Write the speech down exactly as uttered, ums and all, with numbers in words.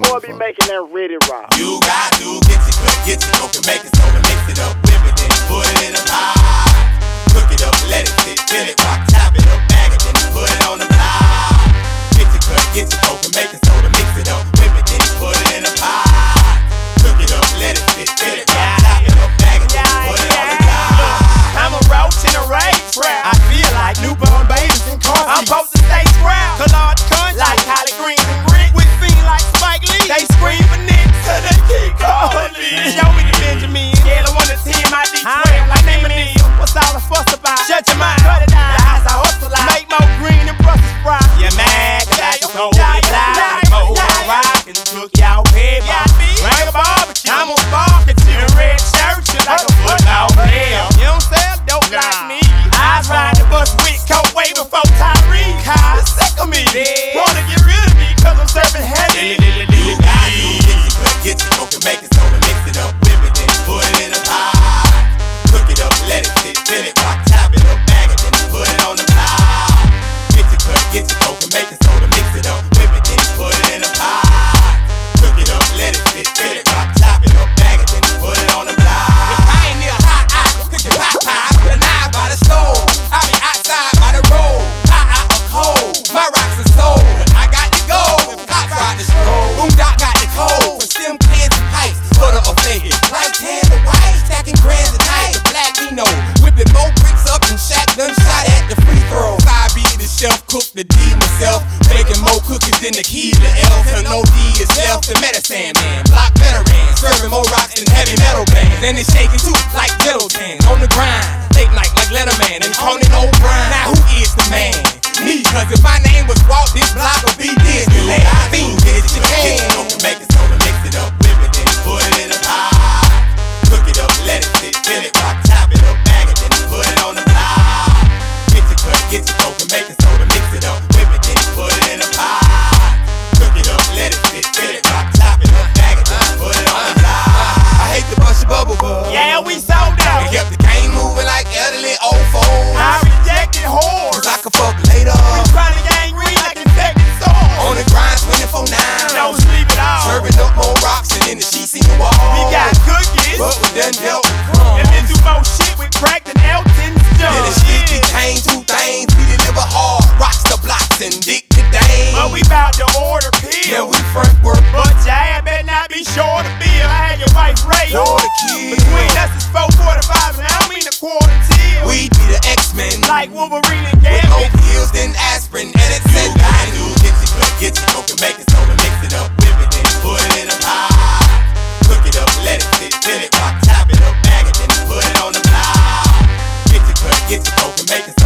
boy be making that ready rock. You got to get your cut, get your coke and make it soda, mix it up, whip it, then put it in a pot. Cook it up, let it sit, till it rock, chop it up, bag it, then put it on the block. Get your cut, get your coke and make it soda, mix it up, whip it, then put it in a pot. Cook it up, let it sit, till it rock, chop it up, bag it, then put it on the block. I'm a roach in a rage trap. I feel like newborn babies in car seats. I'm supposed to stay scrap, cause all the guns like collard greens and grits. We fiend like Spike Lee. They scream for niggas, so they keep calling me. Show me the Benjamin, scale of one to ten, my D twelve like name a nigga. What's all the fuss about? Shut your mouth, cut it out. The house I hustle out. Make more green than Brussels sprouts. You mad, cause I can hold it loud. Mold on rock and took y'all pay by. Bring a barbecue, I'm on spark at you. In red shirts, you like a football player. You don't sell dope nah. like me. I ride the bus with coke way before Tyree. Cause sick of me. Yeah. Wanna get rid of me cause I'm serving heavy. You got to get your cut, get your coke and make it soda, mix it up, whip it, then put it in a pot. Cook it up, let it sit, till it rock, chop it up, bag it, then put it on the block. Get your cut, get your coke and make it soda, mix it up, whip it, then put it in a pot. Cook it up, let it sit, till it rock, chop it up, bag it, then put it on the block. The pioneer hot eye, cooking pot pie, put a knife by the stove. I be outside by the road, hot out or cold. My rocks are sold, I got to go. Cops ride the stroll, boom dot got the code. For stem kids and pipes, butter or faggot. Like tan the white, stacking grands a night. The black Eno, whipping more bricks up and shotgun shot at the free throw. I be the chef, cook the D myself. Making more cookies than the key to L. Till no D is left, the medicine man. Block veteran, serving more rocks than heavy metal bands. And it's shaking too, like ghetto tans. On the grind, late night like Letterman and Conan O'Brien. Now who is the man? Me, cause if my name was Walt, this block would be Disneyland. Fiend, get your Get your hand. coke and make it soda, mix it up, whip it, then put it in a pot. Cook it up, let it sit, till it rock, chop it up, bag it, then put it on the block. Get your cut, get your coke and make it soda, mix it up, whip it, then put it in a pot. Cook it up, let it sit, till it rock, chop it up, bag it, then put it on the block. I hate to bust your bubble, bud. Yeah, we sold out. And kept the game moving like elderly old folks. I rejected whores. Cause I could fuck later. We trying to gang green like infected sores. On the grind twenty-four nine. No sleep at all. Serving up more rocks and then the sheets in the wall. We got cookies. But we done dealt with And crumbs. then do more shit with crack than Elton's Then the shit became two things. We deliver hard. Rocks the blocks and dick the dame. But we bout to order Yeah, pills. we front work. But your ass better not be short of bill. I had your wife raped. You're the kid. Between us is four forty-five and I don't mean a quarter till. We be the X-Men. Like Wolverine and with more Gambit. pills than aspirin. And it's You got to get your cut, get your coke and make it soda, mix it up, whip it, then put it in a pot. Cook it up, let it sit, till it rock, chop it up, bag it, then put it on the block. Get your cut, get your coke and make it